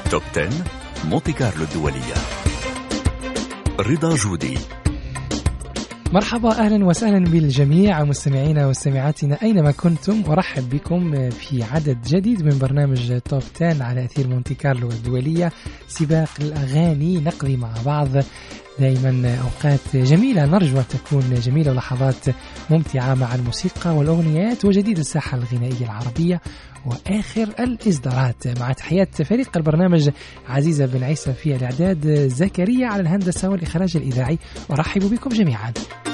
توب 10 مونتي كارلو الدولية. رضا جودي. مرحبا، أهلا وسهلا بالجميع مستمعينا ومستمعاتنا أينما كنتم، أرحب بكم في عدد جديد من برنامج توب 10 على أثير مونتي كارلو الدولية، سباق الأغاني. نقضي مع بعض دائما أوقات جميلة، نرجو أن تكون جميلة ولحظات ممتعة مع الموسيقى والأغنيات وجديد الساحة الغنائية العربية وآخر الإصدارات. مع تحيات فريق البرنامج عزيزة بن عيسى في الإعداد، زكريا على الهندسة والإخراج الإذاعي، أرحب بكم جميعا.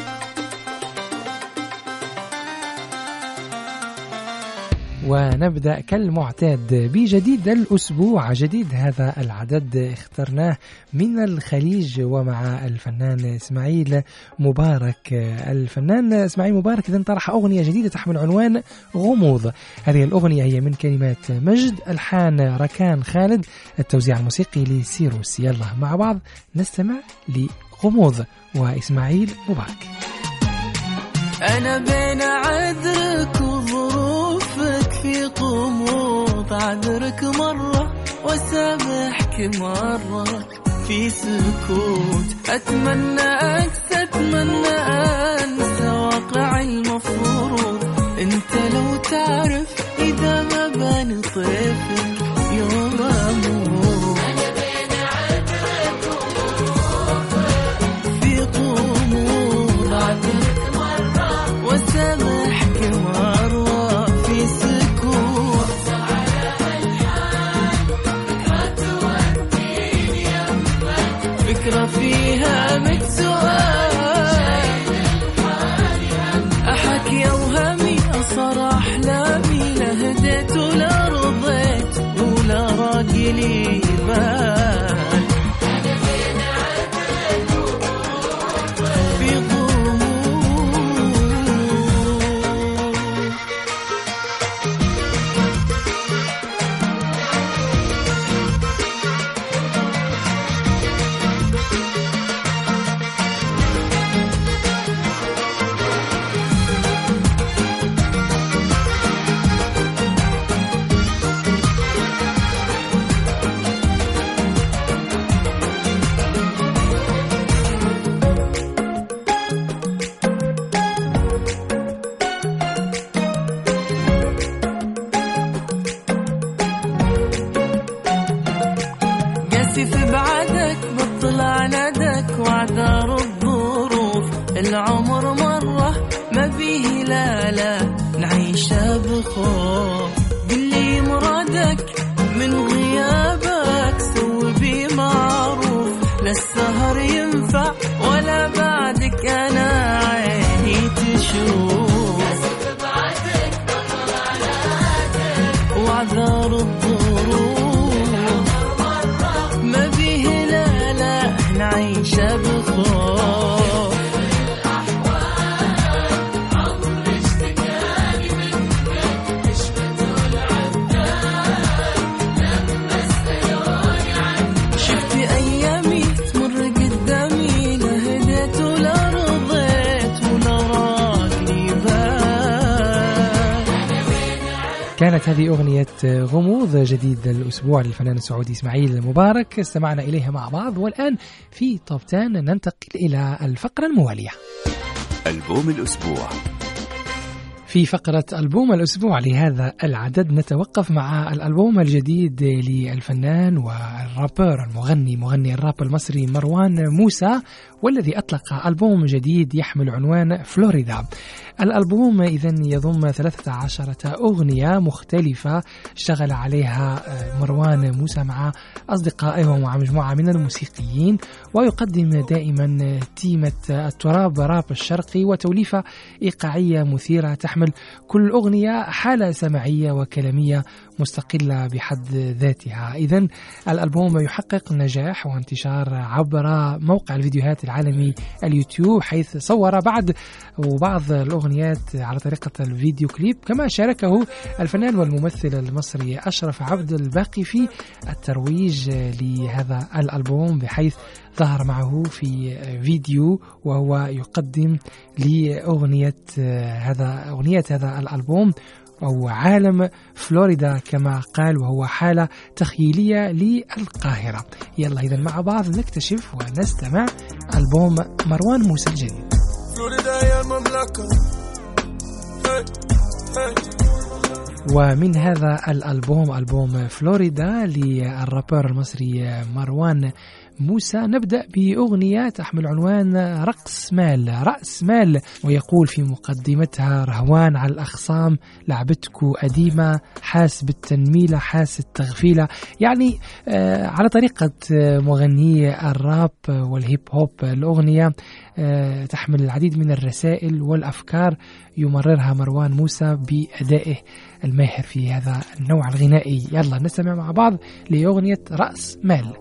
ونبدأ كالمعتاد بجديد الأسبوع. جديد هذا العدد اخترناه من الخليج ومع الفنان إسماعيل مبارك. الفنان إسماعيل مبارك إذن طرح أغنية جديدة تحمل عنوان غموض. هذه الأغنية هي من كلمات مجد، ألحان ركان خالد، التوزيع الموسيقي لسيروس. يلا مع بعض نستمع لغموض وإسماعيل مبارك. أنا بين عذرك وظروفك في غموض، عذرك مرة وسامحك مرة في سكوت. أتمنى أنسى واقع المفروض. أنت لو تعرف إذا ما بان طيفك يوم أموت. أنا بين عذرك وظروفك في غموض، عذرك وسامحك مرة في سكوت. فكرة فيها مت سؤال، أحكي أوهامي أصر أحلامي، لا هديت ولا رضيت ولا راجلي بال. في بعدك بطلع ندك وعذار الظروف. العمر مرة ما بيه لا نعيشه بخوف. قلي مرادك من غيابك سوي بي معروف. لا السهر ينفع ولا بعدك أنا عيني تشوف. في بعدك بطلع ندك وعذار الظروف. نعيش بخوف. عمر اشتكاني منك نشفت العذاب لما استيوني عنك. شفت أيامي تمر قدامي، لا هديت ولا رضيت ولا راقني بال. كانت هذه أغنية غموض جديد الأسبوع للفنان السعودي إسماعيل مبارك، استمعنا إليها مع بعض. والآن في توب 10 ننتقل إلى الفقرة الموالية، ألبوم الأسبوع. في فقرة ألبوم الأسبوع لهذا العدد نتوقف مع الألبوم الجديد للفنان والرابر مغني الراب المصري مروان موسى، والذي أطلق ألبوم جديد يحمل عنوان فلوريدا. الألبوم إذن يضم 13 أغنية مختلفة اشتغل عليها مروان موسى مع أصدقائه ومع مجموعة من الموسيقيين، ويقدم دائما تيمة التراب راب الشرقي وتوليفة إيقاعية مثيرة تحمل كل أغنية حالة سمعية وكلامية مستقلة بحد ذاتها. إذن الألبوم يحقق نجاح وانتشار عبر موقع الفيديوهات العالمي اليوتيوب، حيث صور بعض الأغنيات على طريقة الفيديو كليب. كما شاركه الفنان والممثل المصري أشرف عبد الباقي في الترويج لهذا الألبوم، بحيث ظهر معه في فيديو وهو يقدم لأغنية هذا الألبوم أو عالم فلوريدا كما قال، وهو حالة تخيلية للقاهرة. يلا إذا مع بعض نكتشف ونستمع ألبوم مروان موسى الجديد. فلوريدا يا المملكة. ومن هذا الألبوم، ألبوم فلوريدا للرابر المصري مروان موسى، نبدأ بأغنية تحمل عنوان رأس مال، ويقول في مقدمتها: رهوان على الأخصام، لعبتكو قديمة، حاس بالتنميلة، حاس التغفيلة. يعني على طريقة مغني الراب والهيب هوب. الأغنية تحمل العديد من الرسائل والأفكار يمررها مروان موسى بأدائه الماهر في هذا النوع الغنائي. يلا نستمع مع بعض لأغنية رأس مال.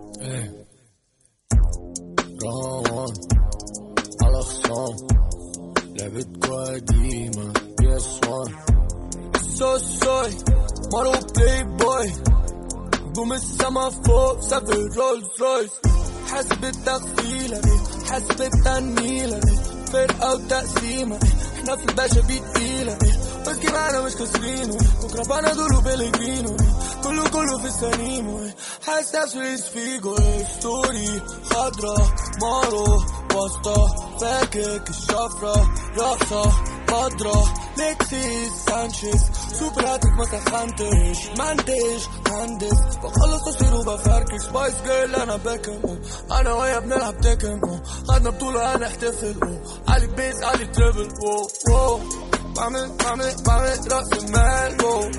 رهوان على خصام، لعبتكو قديمة، يس وان سوي مارو بلاي بوي، نجوم السما فوق، سافر رولز رويس، حاسب التغفيلة دي، حاسب التنميلة دي، فرقة وتقسيمة، احنا في الباشا بيتقيلة دي، بس كمان مش كسرينه، بكرة بنادولو بلجرينو، كله في السليم، حاسس نفسي فيجو، ستوري خضرا مارو واسطة، فاكك الشفرة رقصة قدرة، ليكسيس سانشيز، سوبر هاتف ما سخنتش، منتج مهندس، بخلص تصوير وبفركش، سبايس جيرل انا باكم، انا ويا بنلعب تكن، خدنا بطولة هنحتفل، علي بيس علي تريبل، بعمل رأس المال،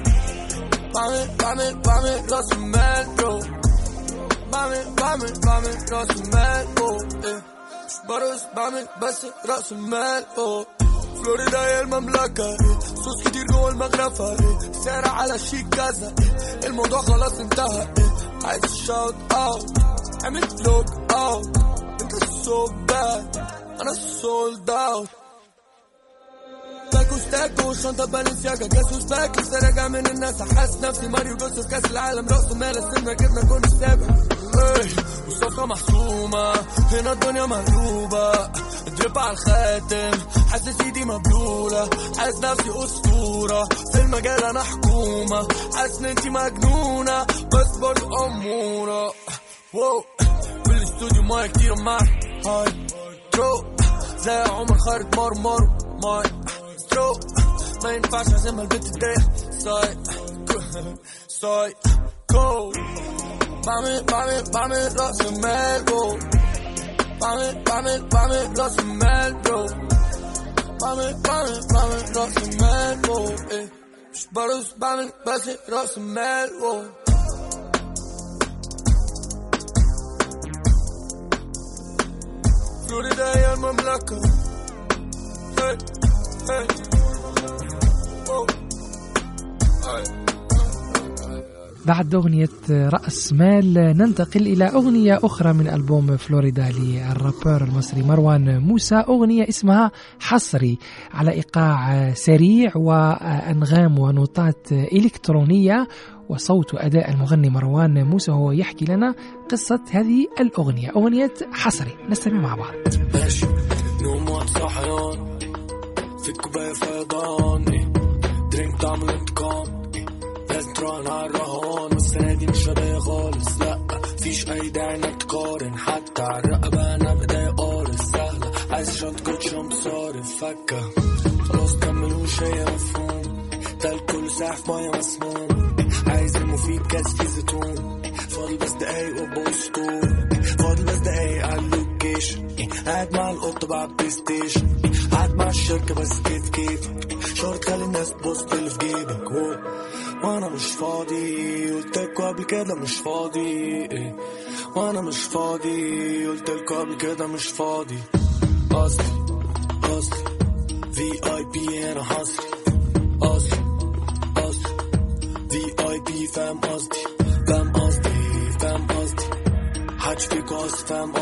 بعمل رأس المال، بعمل رأس المال، برقص بعمل بس رأس المال. فلوريدا يا المملكة، صوص كتير جوه المغرفة، سارع على الشيك كذا، الموضوع خلاص انتهى، عايز شاوت اوت، عملت لوك اوت، انت سو باد، انا سولد اوت، تاكو شنطة بالنسياجا، جاسوس باك، لسه راجع من الناس، حاسس نفسي ماريو جوز في كاس العالم، رأس مال السنة جبنا كل السابع، والصفقة محسومة، هنا الدنيا مقلوبة، دريب على الخاتم، حاسس ايدي مبلولة، حاسس نفسي أسطورة، في المجال أنا حكومة، حاسس ان انتي مجنونة، بس برضو أمورة، في الاستوديو ماي كتير معي، هاي ترو، زي عمر خارج مرمر، ماي ترو، ما ينفعش عزمها البيت الدايح، ساي كو، بعمل رأس المال، بعمل رأس المال، بعمل رأس المال، مش برقص بعمل بس رأس المال. فلوريدا يا المملكة. بعد أغنية رأس مال ننتقل إلى أغنية أخرى من ألبوم فلوريدا للرابر المصري مروان موسى، أغنية اسمها حصري، على إيقاع سريع وأنغام ونوتات إلكترونية وصوت وأداء المغني مروان موسى. هو يحكي لنا قصة هذه الأغنية، أغنية حصري. نستمع مع بعض. ماشي نوم وصحيان في الكوباية فيضان، درينك تعمل انتقام، لازم تراهن على الرهان، والسنة دي مش هدايا خالص، لأ فيش أي داعي إنك تقارن، حتى على الرقبة أنا بداية قارص سهلة، عايز شنط كوتش شنط صارف فكة، خلاص كملوش هي مفهوم، ده الكل ساح في مية مسموم، عايز المفيد كاس في زيتون، فاضل بس دقايق وبوستور، فاضل بس دقايق على اللوكيشن، قاعد مع القطة بعد بلاي ستيشن، قاعد مع الشركة بس كيف شرط خلي الناس تبص اللي في جيبك، وانا مش فاضي، قلتلكوا قبل كده مش فاضي، وانا مش فاضي، قلتلكوا قبل كده مش فاضي، اصلي VIP انا حصري، اصلي VIP فاهم قصدي حدش فيكوا قصدي فاهم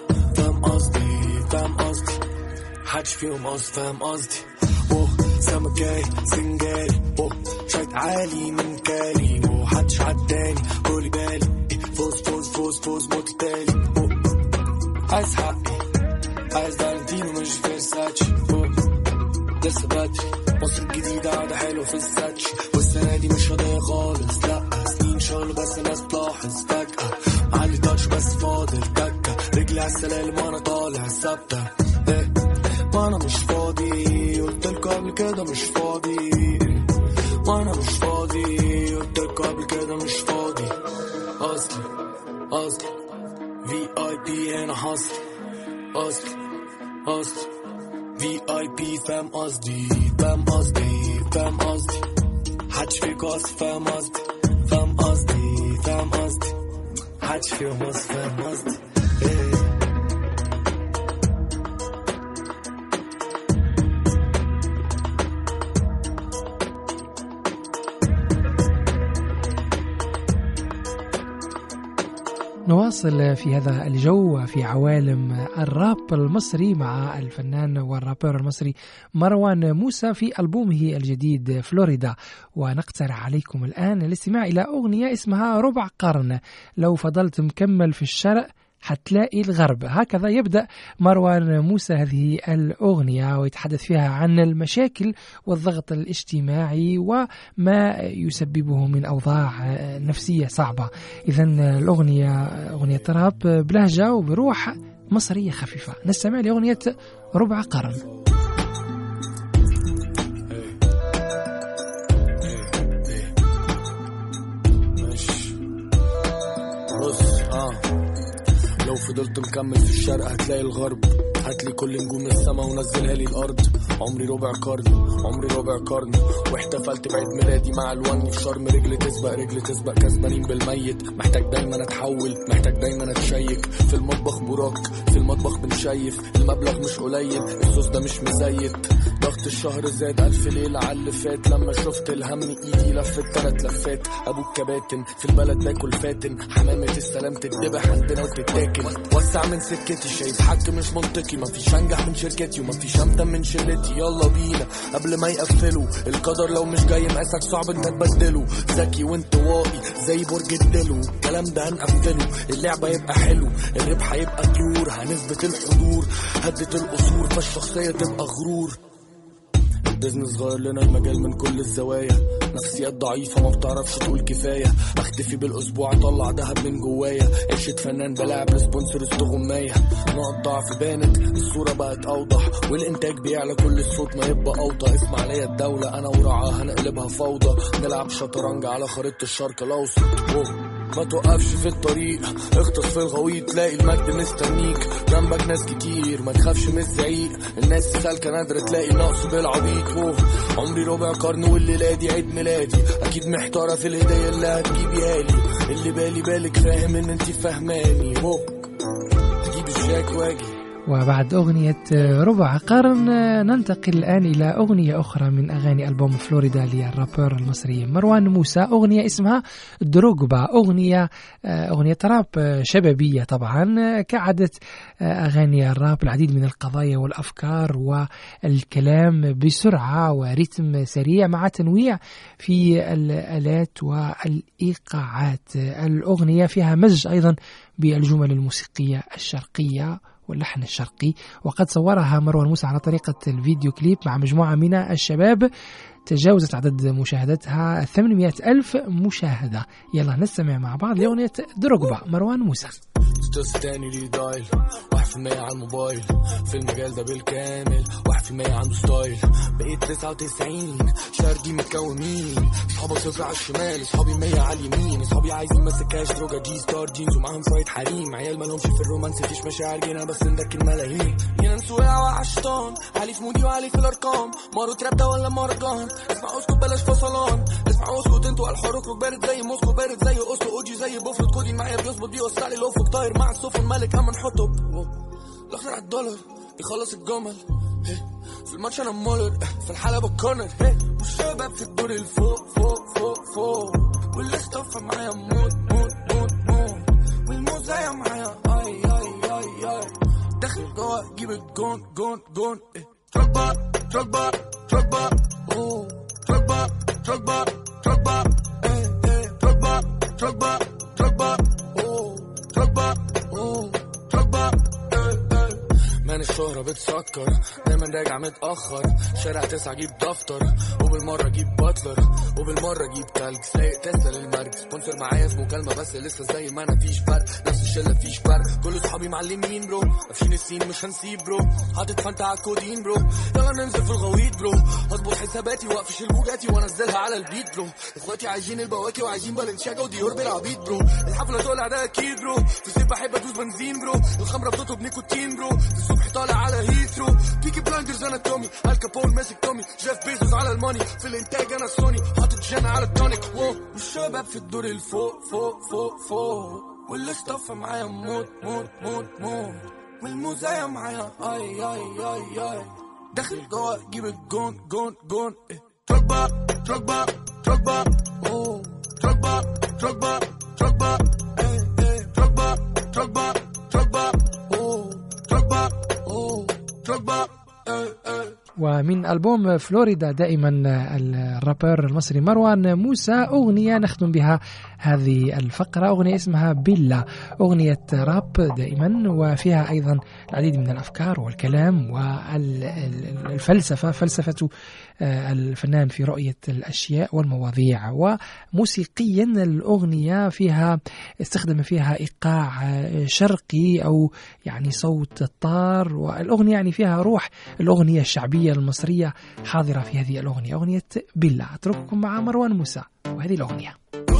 قصدي حدش فيهم قصدي فاهم قصدي، سمكاي سنجاري، شايت عالي من كالي، وحدش عداني قولي بالي، فوز موت التالي، عايز حقي، عايز فالنتينو مش فيرساتشي، لسه بدري مصر الجديدة قاعدة حلوة في الساتش، والسنة دي مش هضيع خالص، لأ سنين شغل بس الناس تلاحظ فجأة، معلي تاتش بس فاضل تكة، رجلي على السلالم وانا طالع ثابتة. ما انا مش فاضي، قلتلكوا قبل كده مش فاضي، ما انا مش فاضي، قلتلكوا قبل كده مش فاضي. اصلي VIP هنا حصري، اصلي VIP فاهم قصدي، حدش فيكوا اصلي فاهم قصدي، حدش فيهم اصلي فاهم قصدي. نواصل في هذا الجو في عوالم الراب المصري مع الفنان والرابر المصري مروان موسى في ألبومه الجديد فلوريدا، ونقترح عليكم الآن الاستماع إلى أغنية اسمها ربع قرن. لو فضلت مكمل في الشرق حتلاقي الغرب. هكذا يبدأ مروان موسى هذه الأغنية، ويتحدث فيها عن المشاكل والضغط الاجتماعي وما يسببه من أوضاع نفسية صعبة. إذن الأغنية أغنية راب بلهجة وبروح مصرية خفيفة. نستمع لأغنية ربع قرن. لو فضلت مكمل في الشرق هتلاقي الغرب، هاتلي كل نجوم السما ونزلها لي الارض. عمري ربع قرن واحتفلت بعيد ميلادي مع الوني في شرم، رجل تسبق كسبانين بالميت. محتاج دايما اتحول، محتاج دايما اتشيك، في المطبخ براك، في المطبخ بنشيف، المبلغ مش قليل، الصوص ده مش مزيت. ضغط الشهر زاد 1000 ليلة على اللي فات، لما شفت الهم ايدي لفت 3 لفات. ابو الكباتن في البلد باكل فاتن، حمامة السلام تتذبح عندنا وتتاكل. وسع من سكتي شايف حق مش منطقي، مفيش انجح من شركتي ومفيش امتن من شلتي. يلا بينا قبل ما يقفلوا، القدر لو مش جاي مقاسك صعب انت تبدله. ذكي وانطوائي زي برج الدلو، الكلام ده هنقفله، اللعبة يبقى حلو، الربح هيبقى طيور، هنثبت الحضور، هدت القصور، فالشخصية تبقى غرور. البيزنس غير لنا المجال من كل الزوايا، نفسيات ضعيفة ما بتعرفش تقول كفاية، اختفي بالاسبوع اطلع دهب من جوايا. عيشة فنان بلاعب لسبونسر استغماية، نقط ضعف بانت الصورة بقت اوضح، والانتاج بيعلى كل الصوت ما يبقى اوطى. اسمع ليا الدولة انا ورعاها هنقلبها فوضى، نلعب شطرنج على خريطة الشرق الاوسط. ما توقفش في الطريق، اغطس في الغويط، تلاقي المجد مستنيك، جنبك ناس كتير، ما تخافش من الزعيق، الناس سالكة نادرة تلاقي النقص بالعبيط. عمري ربع قرن والليلة دي عيد ميلادي، اكيد محتارة في الهدية اللي هتجيبيها لي، اللي بالك فاهم ان انتي فاهماني. تجيب الجاك واجي. وبعد أغنية ربع قرن ننتقل الآن إلى أغنية أخرى من أغاني ألبوم فلوريدا للرابر المصري مروان موسى، أغنية اسمها دروغبا. أغنية راب شبابية طبعا، كعادة أغاني الراب العديد من القضايا والأفكار والكلام بسرعة ورتم سريع مع تنويع في الآلات والإيقاعات. الأغنية فيها مزج أيضا بالجمل الموسيقية الشرقية واللحن الشرقي، وقد صورها مروان موسى على طريقة الفيديو كليب مع مجموعة من الشباب تجاوزت عدد مشاهدتها 800,000 مشاهدة. يلا نستمع مع بعض لأغنية دروغبا مروان موسى. تاني لي دايل 1% على الموبايل، في المجال ده بالكامل 1% عنده ستايل. بقيت 99 شاردي متكومين، صحابي 0 على الشمال، صحابي 100 على اليمين. صحابي عايزين مسكاش دروجة جي ستار جينز، ومعهم شوية حريم، عيال مالهمش في الرومانس، فيش مشاعر جينا بس ندك الملايين. جينا نسوقها وعشطان، عالي في مودي وعالي في الارقام، مارو تراب ده ولا مهرجان؟ اسمع اسكت بلاش فصلان، اسمع اسكت انتوا الحر اخرج بارد زي موسكو، بارد زي اوسلو، اوجي زي بوفرد، كودي معايا بيظبط بيوسع لي الافق، طاير مع السفن ملك هم نحطه الاخضر على الدولار يخلص الجمل. في الماتش انا مولر، في الحلبة الكورنر، والشباب في الدور الفوق فوق فوق فوق، واللي اختفى معايا موت موت موت موت، والموزايا معايا اي اي اي اي، داخل جوا جيب الجون جون جون. تروجبا تروجبا تروجبا اوه، تروجبا تروجبا تروجبا تروجبا تروجبا تروجبا اوه، تروجبا اوه، تروجبا. Man, it's الشهرة بتسكر، دايما راجع متأخر، شارع 9 جيب دفتر، وبالمرة جيب باتلر، وبالمرة جيب كالج، سايق تسلا للمرج، سبونسر معايا في مكالمة بس لسه زي ما انا فيش فرق، نفس الشلة فيش فرق، كل صحابي معلمين برو، قافشين السين مش هنسيب برو، حاطط فانتا على الكودين برو، يلا ننزل في الغويط برو، هظبط حساباتي واقفش البوجاتي وانزلها على البيت برو، اخواتي عايزين البواكي وعايزين بالنشاجة وديور بالعبيط برو، الحفلة طالع ده اكيد برو، في الصيف بحب ادوس بنزين برو، الخمرة بتطلب نيكوتين برو، الصبح طالع على هيثرو، بيكي بلاندرز انا تومي، الكابون ماسك تومي، جيف بيزوس على الماني، في الانتاج انا سوني، حاطط جنة على التونيك، واو والشباب في الدور الفوق فوق فوق فوق، والاستاف معايا موت موت موت موت، والموزايا معايا اي اي اي اي، داخل جوا جيب الجون جون جون، تروجبا تروجبا تروجبا اوه تروجبا تروجبا تروجبا تروجبا تروجبا تروجبا اوه تروجبا اوه تروجبا. ومن ألبوم فلوريدا دائما الرابر المصري مروان موسى أغنية نختم بها هذه الفقرة، أغنية اسمها بيلا، أغنية راب دائما وفيها أيضا العديد من الأفكار والكلام والفلسفة، فلسفة الفنان في رؤية الأشياء والمواضيع، وموسيقيا الأغنية فيها استخدم فيها إيقاع شرقي أو يعني صوت الطار، والأغنية يعني فيها روح الأغنية الشعبية المصرية حاضرة في هذه الأغنية، أغنية بيلا. أترككم مع مروان موسى وهذه الأغنية.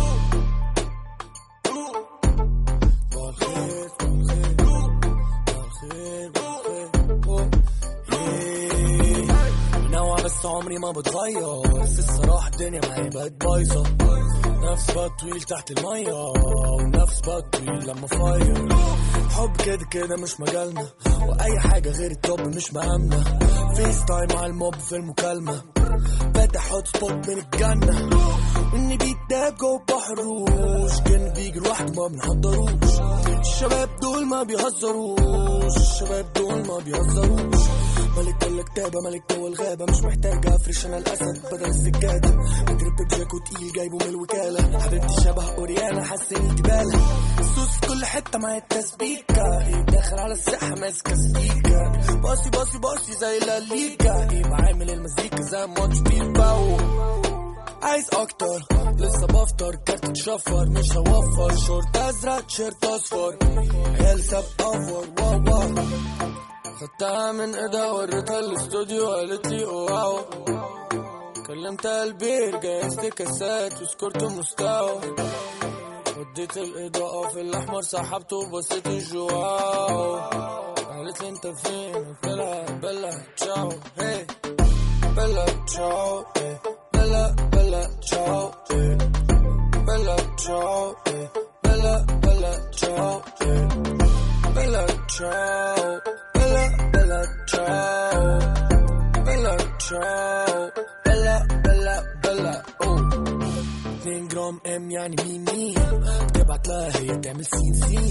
بس عمري ما بتغير، بس الصراحة الدنيا معي بقت بايظة، نفس بقى طويل تحت المية ونفس بقى طويل لما فاير، حب كده كده مش مجالنا، وأي حاجة غير التوب مش مهمنا، فيس تايم مع الموب في المكالمة، فاتح هوت سبوت من الجنة، إني بيتداب جو بحر روش، كان بيجي لوحده ما بنحضروش، الشباب دول ما بيهزروش، الشباب دول ما بيهزروش، ملك ولا كتابة ملك جوه الغابة، مش محتاجة افرش انا الاسد بدل السجادة، مدرب جاكو تقيل جايبه من الوكالة، حبيبتي شبه اوريانا حاسة انتي بالة، السوس في كل حتة معايا التسبيكة، داخل على الساحة ماسكة سبيكة، باصي باصي باصي زي الليكا، بعامل المزيكا زي ماتش بيباو، عايز اكتر لسه بفطر، كارت تشفر مش هوفر، شورت ازرق تيشيرت اصفر، عيال ساب اوفر واو واو، خدتها من ايدها وريتها الاستوديو قالت لي واو، كلمتها البير جهزت كاسات وسكرت مستوى، وديت الاضاءة في الاحمر سحبته وبصيت الجواو، قالت لي انت فين؟ قلت لها بلا تشاو هي بلا تشاو بلا بلا تشاو بلا تشاو بلا بلا تشاو بلا تشاو Bella ciao, bella ciao, bella bella bella oh 2 جرام ام يعني مين تبعت لها هي تعمل سين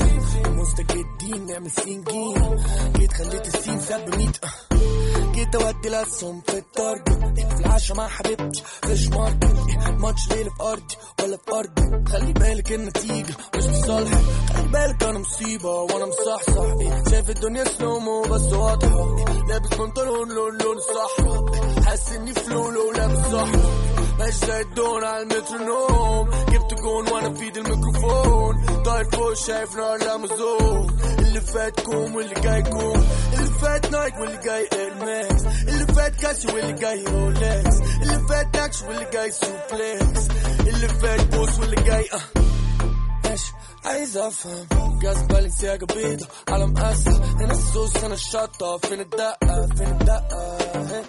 مستجدين نعمل سين جيم، جيت خليت السين ساب 100، جيت اودي لسهم في التارجت، في العشا مع حبيبتي فيش ماركت، ماتش ليلة في ارضي ولا في ارضي، خلي بالك النتيجة مش لصالحي، خلي بالك انا مصيبة وانا مصحصح، شايف الدنيا سلومو بس واضحة، لابس بنطلون لون الصحراء، حاسس اني فلولو لابس صحراء، ماشي زي الدون على المترونوم، جبت جون وانا في ايد الميكروفون، طاير فوق شايف نار الامازون، اللي فات كوم واللي جاي كوم، اللي فات نايك واللي جاي ايرماكس، اللي فات كاسي واللي جاي رولكس، اللي فات نكش واللي جاي سوبلكس، اللي فات بوس واللي جاي ماشي عايز افهم، جاز بالنسياجا بيضة على مقاسة، هنا الصوص هنا الشطة، فين الدقة فين الدقة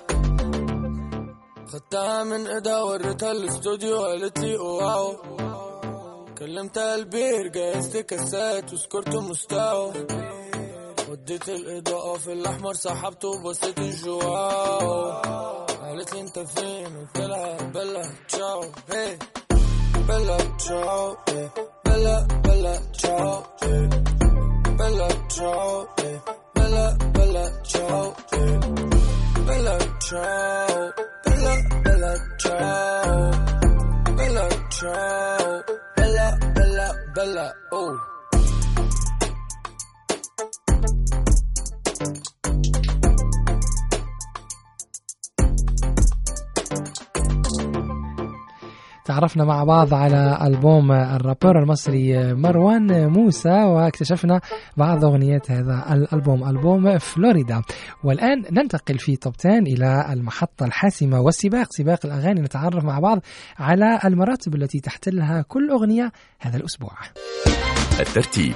خدتها من ايدها وريتها الاستوديو قالت لي واو، كلمتها البير جهزت كاسات وسكرت مستوى، وديت الاضاءة في الاحمر سحبته وبصيت الجواو، قالت لي انت فين؟ قلت لها بلا تشاو هي بلا تشاو بلا بلا تشاو بلا تشاو بلا بلا تشاو بلا تشاو بلا بلا تشاو بلا تشاو بلا بلا بلا اوه تعرفنا مع بعض على ألبوم الرابر المصري مروان موسى، واكتشفنا بعض أغنيات هذا الألبوم، ألبوم فلوريدا. والآن ننتقل في توب 10 إلى المحطة الحاسمة والسباق، سباق الأغاني. نتعرف مع بعض على المراتب التي تحتلها كل أغنية هذا الأسبوع. الترتيب،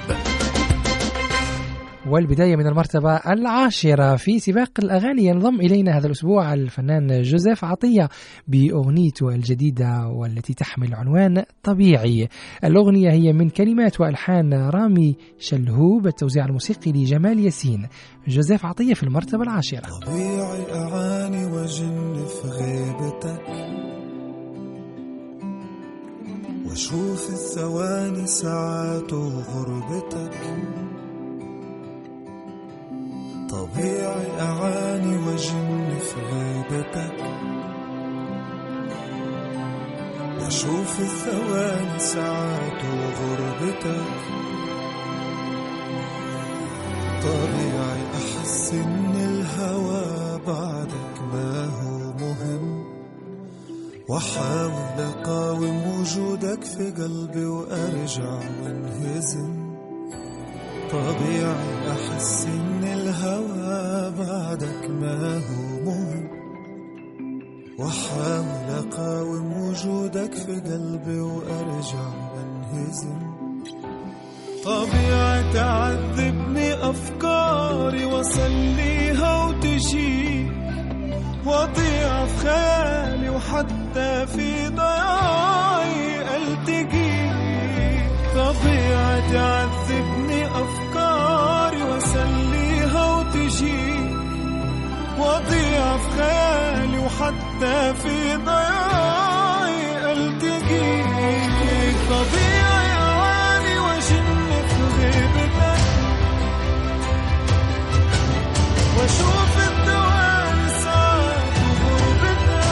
والبداية من المرتبة 10 في سباق الأغاني. ينضم إلينا هذا الأسبوع الفنان جوزيف عطية بأغنيته الجديدة والتي تحمل عنوان طبيعي. الأغنية هي من كلمات وألحان رامي شلهوب، التوزيع الموسيقي لجمال ياسين. جوزيف عطية في المرتبة 10. طبيعي أعاني وجن في غيبتك، واشوف الثواني ساعات وغربتك. طبيعي أعاني وجن في غيبتك، واشوف الثواني ساعات وغربتك. طبيعي أحس إن الهوى بعدك ما هو مهم، وأحاول أقاوم وجودك في قلبي وأرجع وانهزم. طبيعي أحس إن الهوى بعدك ما هو مهم، وأحاول أقاوم وجودك في قلبي وأرجع وانهزم. طبيعي تعذبني أفكاري وصليها وتجيك، وأضيع في خيالي وحتى في ضياعي ألتقيك. طبيعي تعذبني أفكاري وصليها وتجيك، وأضيع في خيالي وحتى في ضياعي ألتقيك. طبيعي أعاني وجن في غيبتك، وأشوف الدوام ساعات وغربتك.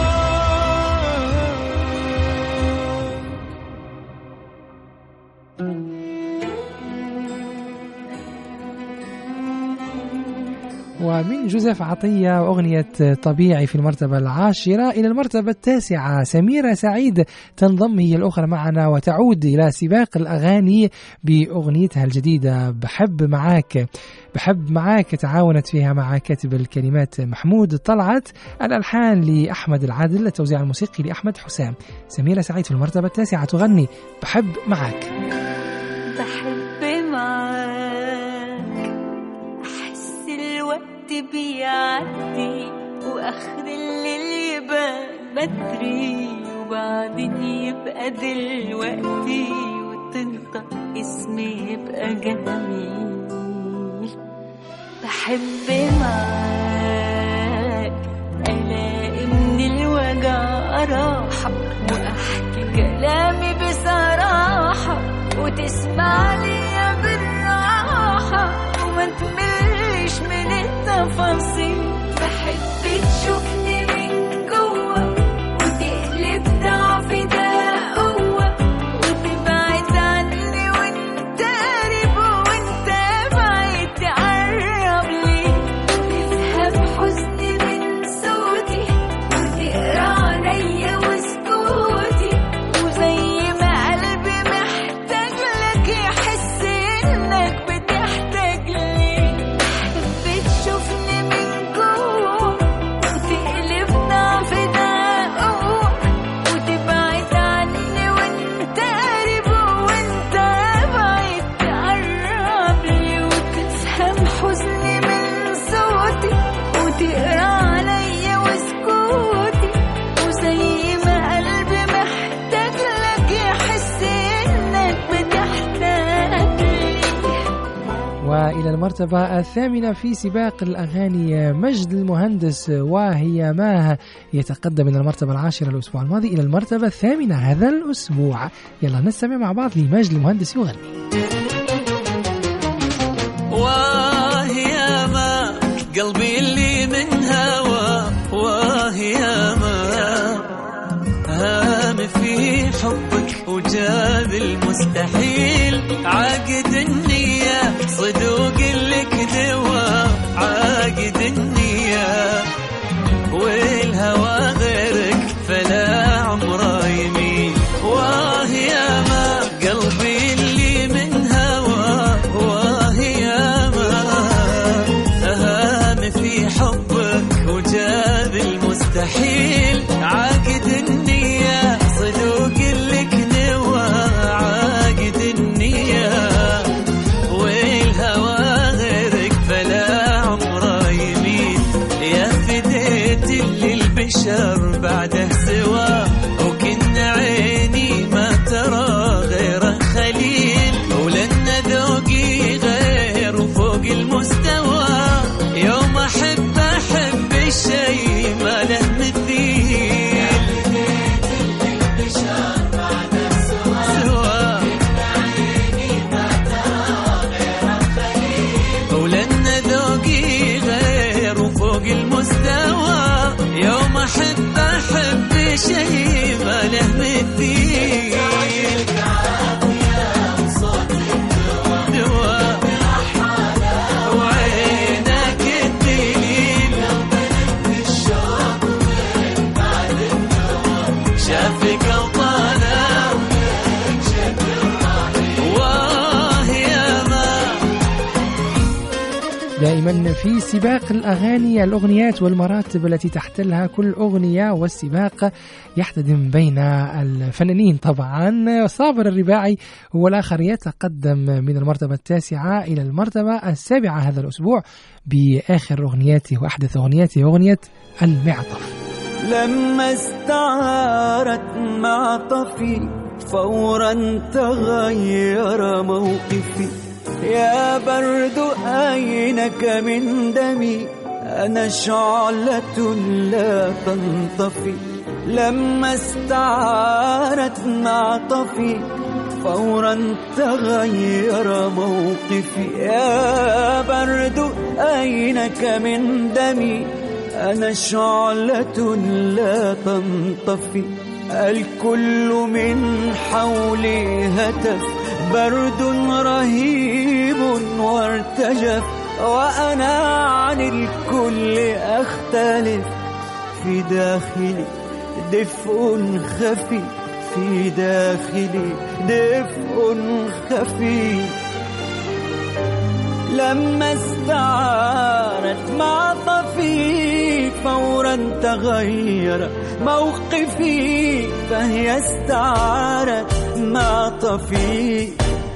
ومن جوزيف عطية وأغنية طبيعي في المرتبة 10 إلى المرتبة 9 سميرة سعيد تنضم هي الأخرى معنا وتعود إلى سباق الأغاني بأغنيتها الجديدة بحب معاك. بحب معاك تعاونت فيها مع كاتب الكلمات محمود طلعت، الألحان لأحمد العادل، التوزيع الموسيقي لأحمد حسام. سميرة سعيد في المرتبة 9 تغني بحب معاك. بحب معاك، أحس الوقت بيعدي وآخر الليل يبقى بدري، وبعدين يبقى دلوقتي وتنطق اسمي يبقى جميل. بحب معاك ألاقي من الوجع راحة، وأحكي كلامي بصراحة، وتسمع لي بالراحة، وما تملش من التفاصيل. بحب تشوفني من جوه وتقلب ضعفي ده قوة، وتبعد عني وانت قريب وانت بعيد تقرب لي، تفهم حزني من صوتي وتقرا عليا وسكوتي، وزي ما قلبي محتاج لك يحس انك بتحتاج لي. بحب تشوفني من جوه وتقلب ضعفي ده قوة، وتبعد عني وانت قريب وانت بعيد تقرب لي، وتفهم حزني من صوتي وتقرا عليا وسكوتي، وزي ما قلبي محتاج لك يحس انك بتحتاج لي. وإلى المرتبة 8 في سباق الأغاني مجد المهندس وهي ما يتقدم من المرتبة 10 الأسبوع الماضي إلى المرتبة 8 هذا الأسبوع. يلا نستمع مع بعض لمجد المهندس يغني. وهي ما قلبي اللي من هوا، وهي ما هام في حبك وجاب المستحيل، عاقد النية صدوق لك دوا، عاقد النية والهوى غيرك فلا عمره يميل. قلبي اللي من هواه ياما هام في حبك وجاب المستحيل عاقد النية صدوق لك نوى عاقد النية والهوى غيرك فلا عمره يميل يا فديت اللي البشر بعده سوا وكن عيني ما ترى غير خليل ولن ذوقي غير وفوق المستوى يوم أحب الشيء ما له مثيل سوا ولن ذوقي غير وفوق المستوى يوم أحب شيء ما له مثيل دائما في سباق الأغاني الأغنيات والمراتب التي تحتلها كل أغنية، والسباق يحتدم بين الفنانين. طبعا صابر الرباعي هو الآخر يتقدم من المرتبة 9 إلى المرتبة 7 هذا الأسبوع بآخر أغنياته وأحدث أغنياته أغنية المعطف. لما استعارت معطفي فورا تغير موقفي يا برد أينك من دمي أنا شعلة لا تنطفي. لما استعارت معطفي فورا تغير موقفي يا برد أينك من دمي أنا شعلة لا تنطفي. الكل من حولي هتف برد رهيب وارتجف وأنا عن الكل أختلف. في داخلي دفء خفي في داخلي دفء خفي. لما استعارت معطفي فورا تغير موقفي فهي استعارت معطفي.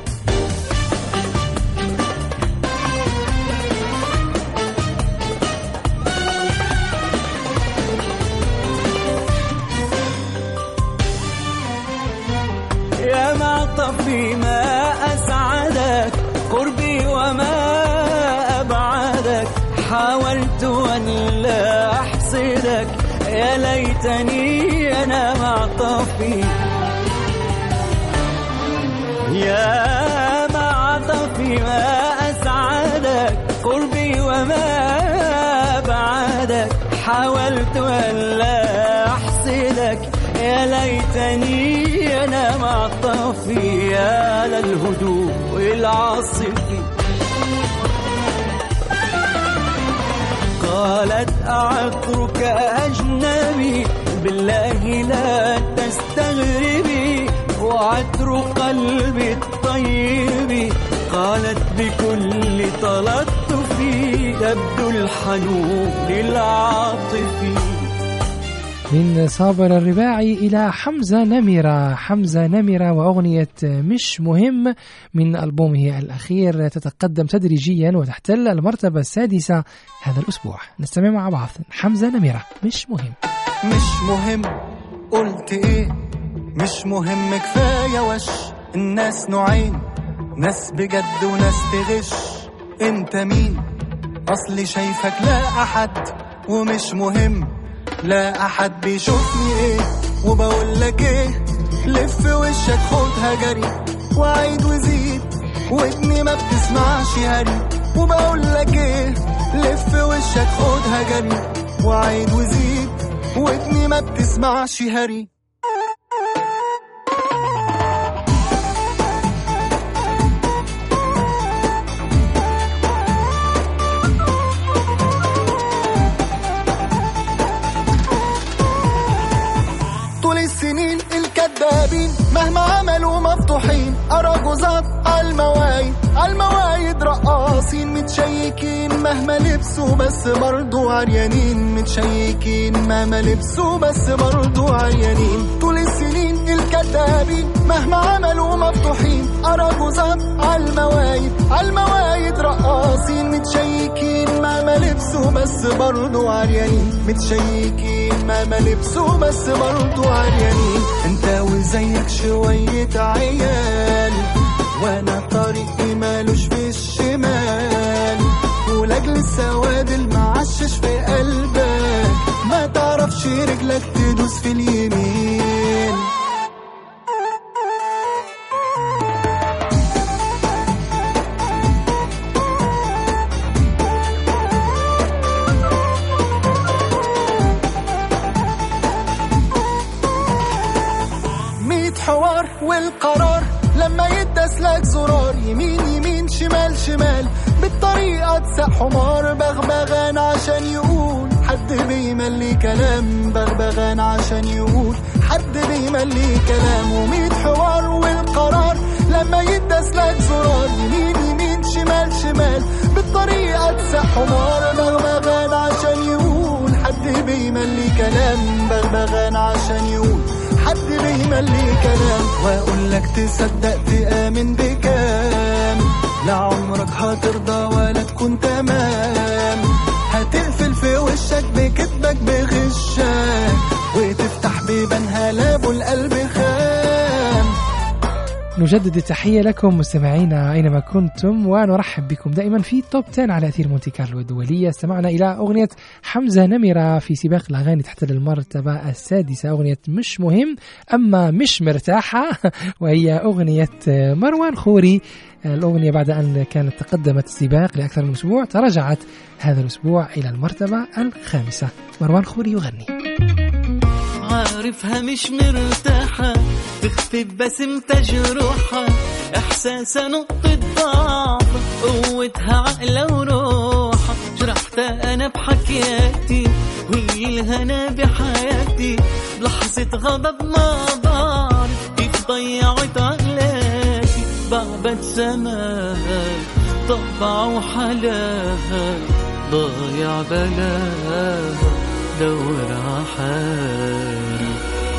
يا معطفي ما أسعدك قربي وما أبعدك حاولت أن لا أحسدك يا ليتني أنا معطفي. يا معطفي ما أسعدك قربي وما أبعدك حاولت أن لا أحسدك يا ليتني أنا معطفي. يا للهدوء العاصفي قالت أعطرك أجنبي بالله لا تستغربي وعطر قلبي الطيب. قالت بكل تلطف تبدو الحنون العاطفي. من صابر الرباعي إلى حمزة نمرة. حمزة نمرة وأغنية مش مهم من ألبومه الأخير تتقدم تدريجيا وتحتل المرتبة 6 هذا الأسبوع. نستمع مع بعض. حمزة نمرة مش مهم. مش مهم قلت إيه مش مهم كفاية وش. الناس نوعين ناس بجد وناس تغش. انت مين أصلي شايفك لا أحد ومش مهم لا أحد بيشوفني إيه وبقول لك إيه. لف وشك خدها جري وعيد وزيد ودني ما بتسمعش هري وبقول لك إيه. لف وشك خدها جري وعيد وزيد ودني ما بتسمعش هري. الكدابين مهما عملوا مفتوحين رقاصين متشيكين مهما لبسوا بس برضو عريانين، متشيكين مهما لبسوا بس برضو عريانين. طول السنين الكذابين مهما عملوا مفتوحين، أراجوزات عالموايد رقاصين متشيكين مهما لبسوا بس برضو عريانين، متشيكين مهما لبسوا بس برضو عريانين. انت وزيك شوية عيال وانا طريقي مالوش في الشمال، ولاجل السواد المعشش في قلبك ما تعرفش رجلك تدوس في اليمين. حوار والقرار لما يدسلك زرار، يمين يمين شمال شمال بالطريقة تسق حمار. بغبغان عشان يقول حد بيملي كلام، بغبغان عشان يقول حد بيملي كلام. وميت حوار والقرار لما يدسلك زرار، يمين يمين شمال شمال بالطريقة تسق حمار. بغبغان عشان يقول حد بيملي كلام، بغبغان عشان يقول حد بيملي كلام. واقول لك تصدق تآمن بكام، لا عمرك هترضى ولا تكون تمام. هتقفل في وشك بكذبك بغشك، وتفتح بيبانها لابو القلب خام. نجدد التحية لكم مستمعينا أينما كنتم، ونرحب بكم دائما في توب 10 على أثير مونتي كارلو الدولية. استمعنا إلى أغنية حمزة نمرة في سباق الأغاني تحت المرتبة السادسة، أغنية مش مهم أما مش مرتاحة، وهي أغنية مروان خوري. الأغنية بعد أن كانت تقدمت السباق لأكثر من أسبوع تراجعت هذا الأسبوع إلى المرتبة الخامسة. مروان خوري يغني. عارفها مش مرتاحة، تخفي بسمتها جروحها، إحساسها نقطة ضعف، قوتها عقلها وروحها. جرحتها أنا بحكياتي وهي الهنا بحياتي، لحظة غضب ما بعرف كيف ضيعت عقلاتي. بعبت سماها طبع وحلاها، ضايع بلاها دور عحالي.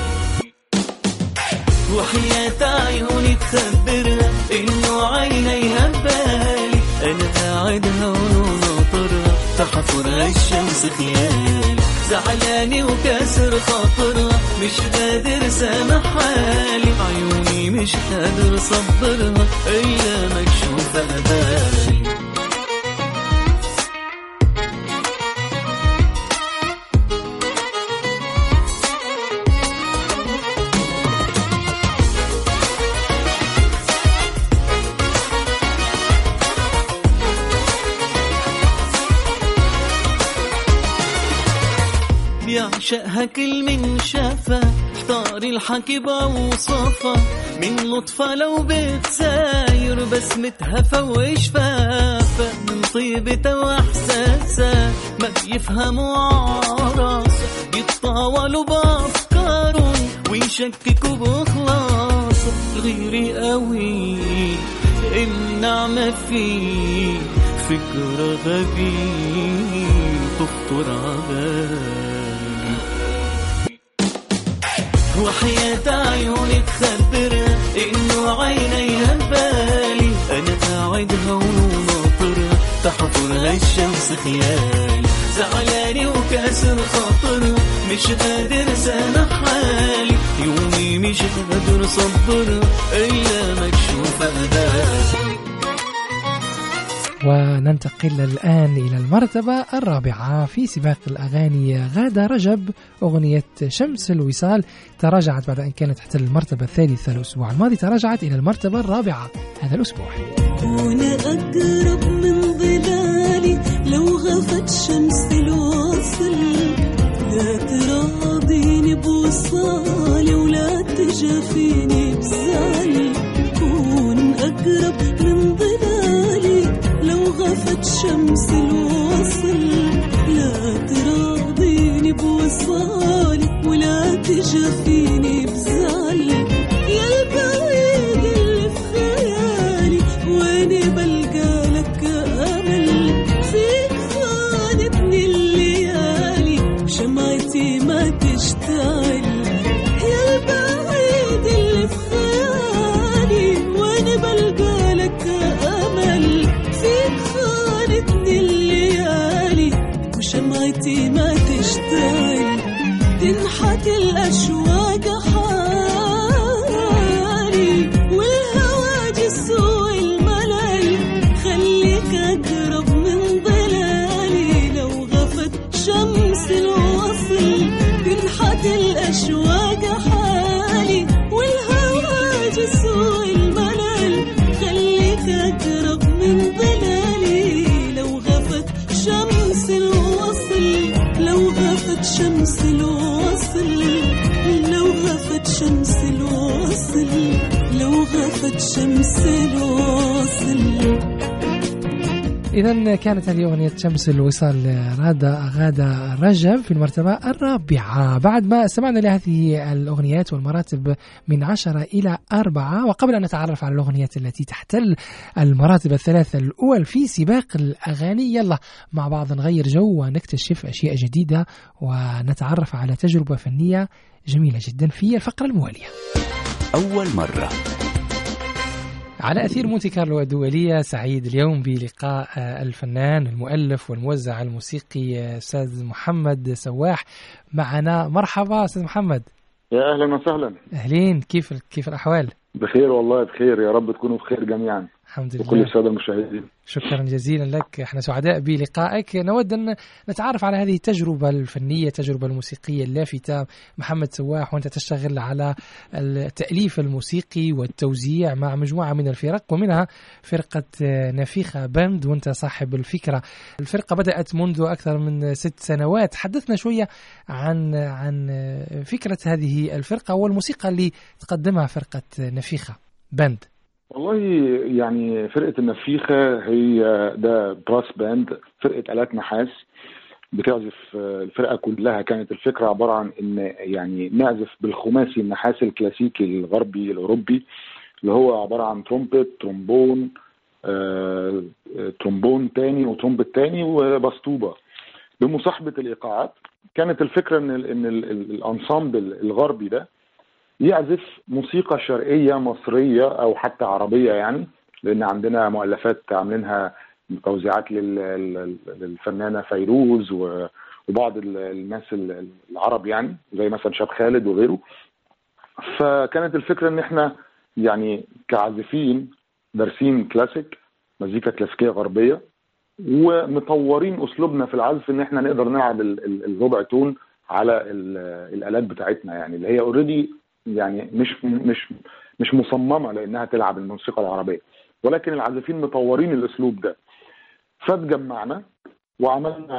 وحياة عيوني تخبرها إنه عينيها ببالي، أنا قاعدها وناطرها تحفرها الشمس خيالي. زعلاني وكسر خاطرها مش قادر سامح حالي، عيوني مش قادر صبرها إلا مكشوفة بالي. يعشقها كل من شافها، احتار الحكي بوصفها، من لطفة لو بتساير بسمتها فوق شفافها، من طيبتها واحساسها ما بيفهموا عراسها، يتطاولوا بأفكارهم ويشككوا بخلاصها. غيري قوي النعمة فيه، فكرة غبي تخطر عبالي. وحياة عيوني تخبرها إنه عينيها ببالي، أنا قاعدها وناطرها تحفرها الشمس خيالي. زعلاني وكاسر خاطرها مش قادر سامح حالي، يومي مش قادر صبرها إلا مكشوفة بالي. وننتقل الآن إلى المرتبة الرابعة في سباق الأغاني. غادة رجب أغنية شمس الوصال تراجعت بعد أن كانت تحت المرتبة الثالثة الأسبوع الماضي، تراجعت إلى المرتبة الرابعة هذا الأسبوع. هنا أقرب من ظلالي لو غفت شمس الوصل، لا تراضيني بوصالي ولا تجافيني بزعلي. كون أقرب من ظلالي لو غفت شمس الوصل، لا تراضيني بوصالي ولا تجافيني بزعلي. يا البعيد اللي في خيالي وين بلقى لك أمان، غابت شمس الوصل. إذا كانت هذه أغنية شمس الوصال غادة رجب في المرتبة الرابعة. بعد ما استمعنا لهذه الأغنيات والمراتب من 10 إلى 4، وقبل أن نتعرف على الأغنيات التي تحتل المراتب الثلاثة الأول في سباق الأغاني، يلا مع بعض نغير جو ونكتشف أشياء جديدة ونتعرف على تجربة فنية جميلة جدا في الفقرة الموالية. أول مرة على أثير مونتي كارلو الدولية، سعيد اليوم بلقاء الفنان المؤلف والموزع الموسيقي أستاذ محمد سواح معنا. مرحبا أستاذ محمد. يا أهلا وسهلا. أهلين، كيف الأحوال؟ بخير والله بخير، يا رب تكونوا بخير جميعا. الحمد لله. وكل السادة المشاهدين. شكرا جزيلا لك، احنا سعداء بلقائك. نود أن نتعرف على هذه التجربة الفنية، التجربة الموسيقية اللافتة. محمد سواح وأنت تشتغل على التأليف الموسيقي والتوزيع مع مجموعة من الفرق، ومنها فرقة نفيخة باند، وأنت صاحب الفكرة. الفرقة بدأت منذ أكثر من 6 سنوات. حدثنا شوية عن فكرة هذه الفرقة والموسيقى اللي تقدمها فرقة نفيخة باند. والله يعني فرقة النفيخة هي ده براس باند، فرقة آلات نحاس بتعزف. الفرقة كلها كانت الفكرة عبارة عن ان يعني نعزف بالخماسي النحاس الكلاسيكي الغربي الأوروبي، اللي هو عبارة عن ترومبت، ترومبون تاني وترومبت تاني وبسطوبة بمصاحبة الإيقاعات. كانت الفكرة ان الانسامبل الغربي ده يعزف موسيقى شرقية مصرية أو حتى عربية، يعني لأن عندنا مؤلفات عاملينها توزيعات للفنانة فيروز وبعض الناس العرب، يعني زي مثلا شاب خالد وغيره. فكانت الفكرة إن إحنا يعني كعازفين دارسين كلاسيك، مزيكا كلاسيكية غربية، ومطورين أسلوبنا في العزف إن إحنا نقدر نلعب الربع تون على الآلات بتاعتنا، يعني اللي هي اوريدي يعني مش مصممه لانها تلعب الموسيقى العربيه، ولكن العازفين مطورين الاسلوب ده. فتجمعنا وعملنا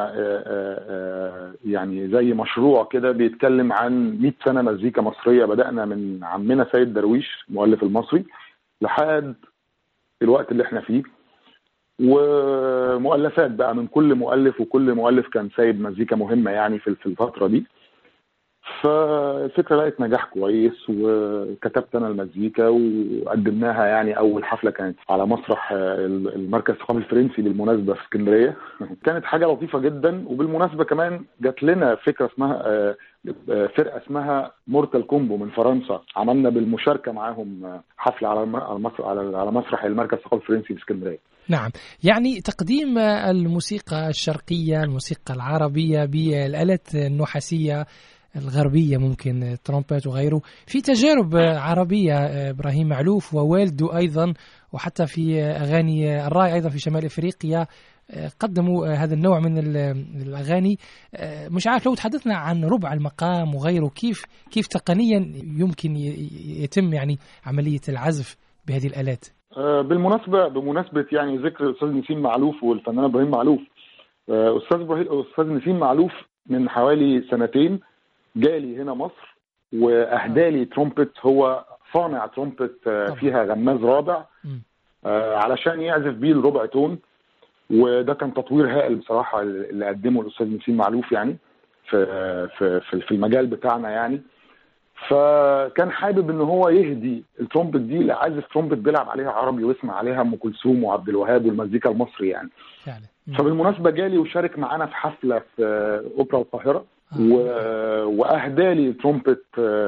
يعني زي مشروع كده بيتكلم عن 100 سنه مزيكا مصريه، بدانا من عمنا سيد درويش المؤلف المصري لحد الوقت اللي احنا فيه، ومؤلفات بقى من كل مؤلف، وكل مؤلف كان سايب مزيكا مهمه يعني في الفتره دي. فالفكرة لقيت نجاح كويس، وكتبت أنا المزيكا وقدمناها. يعني أول حفلة كانت على مسرح المركز الثقافي الفرنسي بالمناسبة في اسكندرية. كانت حاجة لطيفة جدا. وبالمناسبة كمان جات لنا فكرة اسمها فرقة اسمها مورتال كومبو من فرنسا، عملنا بالمشاركة معاهم حفلة على مسرح المركز الثقافي الفرنسي في اسكندرية. نعم، يعني تقديم الموسيقى الشرقية، الموسيقى العربية بالآلات النحاسية الغربية، ممكن ترومبات وغيره، في تجارب عربية. إبراهيم معلوف ووالده أيضا، وحتى في أغاني الراي أيضا في شمال إفريقيا قدموا هذا النوع من الأغاني. مش عارف لو تحدثنا عن ربع المقام وغيره، كيف تقنيا يمكن يتم يعني عملية العزف بهذه الآلات؟ بمناسبة يعني ذكر الأستاذ نسيم معلوف والفنان إبراهيم معلوف، أستاذ نسيم معلوف من حوالي 2 سنين جالي هنا مصر واهدالي ترومبت. هو صانع ترومبت فيها غماز رابع علشان يعزف بيه الربع تون، وده كان تطوير هائل بصراحه اللي قدمه الاستاذ نسيم معلوف يعني في المجال بتاعنا يعني. فكان حابب ان هو يهدي الترومبت دي لعازف ترومبت بيلعب عليها عربي ويسمع عليها ام كلثوم وعبد الوهاب والمزيكا المصري يعني. فبالمناسبه جالي وشارك معانا في حفله في اوبرا القاهره، واهدالي ترومبت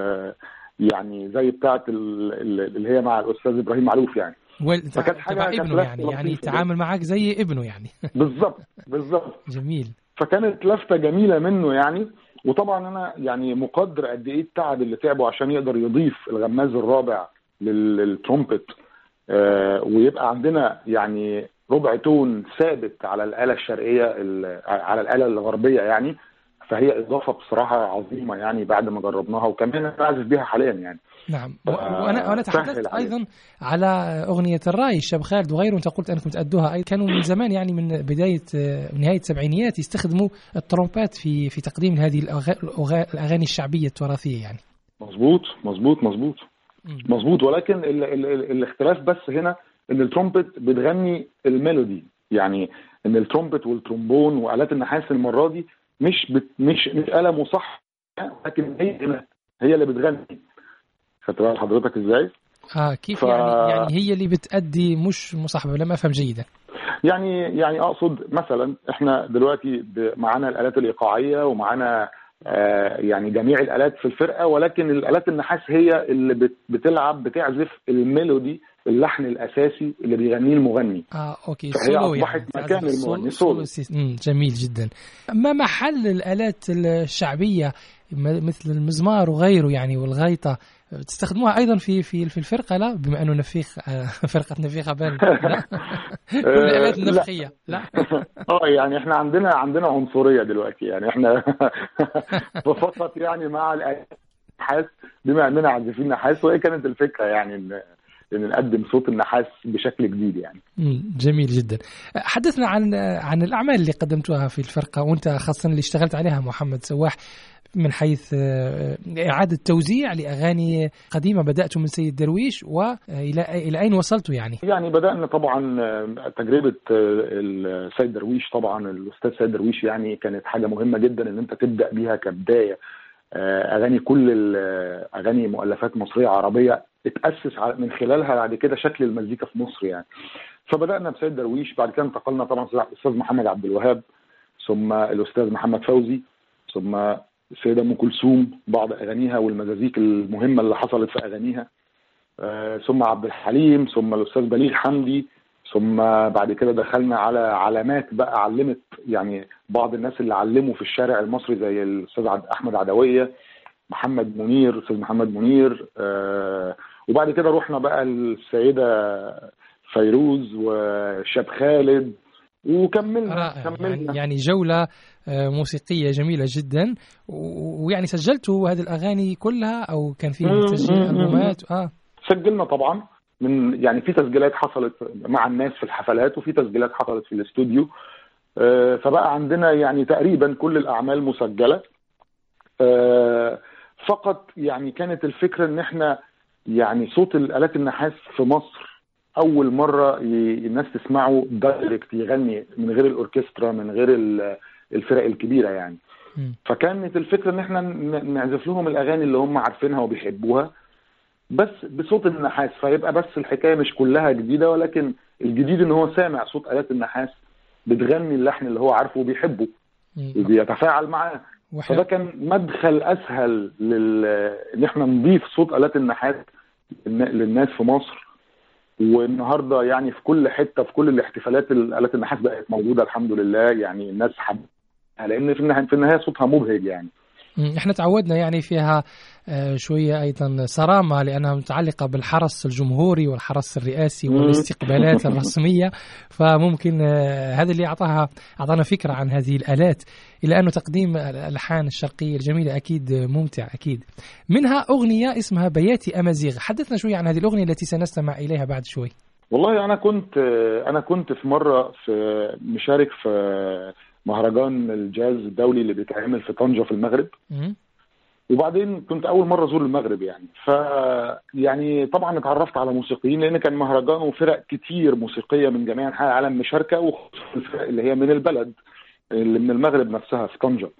يعني زي بتاعه اللي هي مع الاستاذ ابراهيم معلوف يعني. فكانت حاجه ابنه يعني تعامل معاك زي ابنه يعني. بالظبط جميل. فكانت لفته جميله منه يعني. وطبعا انا يعني مقدر قد ايه التعب اللي تعبه عشان يقدر يضيف الغماز الرابع للترومبت، ويبقى عندنا يعني ربع تون ثابت على الآلة الشرقية على الآلة الغربية يعني. فهي إضافة بصراحة عظيمة يعني بعد ما جربناها، وكمان بعزف بيها حاليا يعني. نعم. وأنا تحدثت أيضا على أغنية الراي الشاب خالد وغيره، أنت قلت أنكم تأدوها. كانوا من زمان يعني من بداية نهاية السبعينيات يستخدموا الترومبات في تقديم هذه الأغاني الشعبية التراثية يعني. مظبوط. مظبوط، ولكن الاختلاف بس هنا ان الترومبت بتغني الميلودي، يعني ان الترومبت والترومبون وآلات النحاس المرة دي مش آلة مصححة، لكن هي اللي بتغني. خدت بال حضرتك ازاي؟ كيف يعني هي اللي بتأدي مش مصاحبة؟ لم أفهم جيدا. يعني أقصد مثلا احنا دلوقتي معانا الآلات الإيقاعية ومعانا يعني جميع الآلات في الفرقة، ولكن الآلات النحاس هي اللي بتعزف الميلودي، اللحن الأساسي اللي بيغنيه المغني. أوكي، فهي سولو أصبحت يعني مكان المغني سولو. جميل جدا. ما محل الآلات الشعبية مثل المزمار وغيره يعني والغيطة تستخدموها أيضا في الفرقة؟ لا، بما أنه نفيخ فرقة نفيخ أبان لا كل الآلات النفخية لا. يعني احنا عندنا عنصرية دلوقتي، يعني احنا فقط يعني مع النحاس بما أننا عازفين نحاس، وهي كانت الفكرة يعني ان نقدم صوت النحاس بشكل جديد يعني. جميل جدا. حدثنا عن الأعمال اللي قدمتوها في الفرقة، وانت خاصة اللي اشتغلت عليها محمد سواح، من حيث إعادة توزيع لأغاني قديمة بدأتوا من سيد درويش وإلى أين وصلتوا يعني بدأنا طبعا تجربة السيد درويش، طبعا الأستاذ سيد درويش يعني كانت حاجة مهمة جدا إن أنت تبدأ بيها كبداية. أغاني كل الأغاني مؤلفات مصرية عربية اتأسس من خلالها بعد كده شكل المزيكا في مصر يعني. فبدأنا بسيد درويش، بعد كده انتقلنا طبعا الأستاذ محمد عبد الوهاب، ثم الأستاذ محمد فوزي، ثم السيدة أم كلثوم بعض أغانيها والمزازيك المهمة اللي حصلت في أغانيها، ثم عبد الحليم، ثم الأستاذ بليغ حمدي، ثم بعد كده دخلنا على علامات بقى علمت يعني بعض الناس اللي علموا في الشارع المصري زي الأستاذ أحمد عدوية، محمد منير، الأستاذ محمد منير، وبعد كده رحنا بقى السيدة فيروز وشاب خالد وكملنا. يعني جولة موسيقية جميلة جدا. ويعني سجلتوا هذه الأغاني كلها أو كان فيه تسجيل ألبومات؟ سجلنا طبعا، من يعني في تسجيلات حصلت مع الناس في الحفلات وفي تسجيلات حصلت في الاستوديو. فبقى عندنا يعني تقريبا كل الأعمال مسجلة. فقط يعني كانت الفكرة ان احنا يعني صوت الآلات النحاس في مصر أول مرة الناس تسمعه دايركت، يغني من غير الأوركسترا، من غير الفرق الكبيرة يعني. فكانت الفكرة ان احنا نعزف لهم الأغاني اللي هم عارفينها وبيحبوها بس بصوت النحاس، فيبقى بس الحكاية مش كلها جديدة، ولكن الجديد ان هو سامع صوت آلات النحاس بتغني اللحن اللي هو عارفه وبيحبه وبيتفاعل معاه. فده كان مدخل أسهل ان احنا نضيف صوت آلات النحاس للناس في مصر. والنهارده يعني في كل حته في كل الاحتفالات الآلات النحاس بقت موجوده الحمد لله، يعني الناس حبها لان في النهايه صوتها مبهج يعني. احنا تعودنا يعني فيها شويه ايضا صرامه لانها متعلقه بالحرس الجمهوري والحرس الرئاسي والاستقبالات الرسميه، فممكن هذا اللي اعطانا فكره عن هذه الآلات، إلى أنه تقديم الألحان الشرقية الجميلة أكيد ممتع أكيد. منها أغنية اسمها بياتي أمازيغ، حدثنا شوي عن هذه الأغنية التي سنستمع إليها بعد شوي. والله أنا كنت في مرة مشارك في مهرجان الجاز الدولي اللي بيتعمل في طنجة في المغرب، وبعدين كنت أول مرة أزور المغرب يعني. يعني طبعا اتعرفت على موسيقيين لأن كان مهرجان وفرق كتير موسيقية من جميع أنحاء العالم مشاركة، وخصوصا الفرق اللي هي من البلد اللي من المغرب نفسها في طنجة.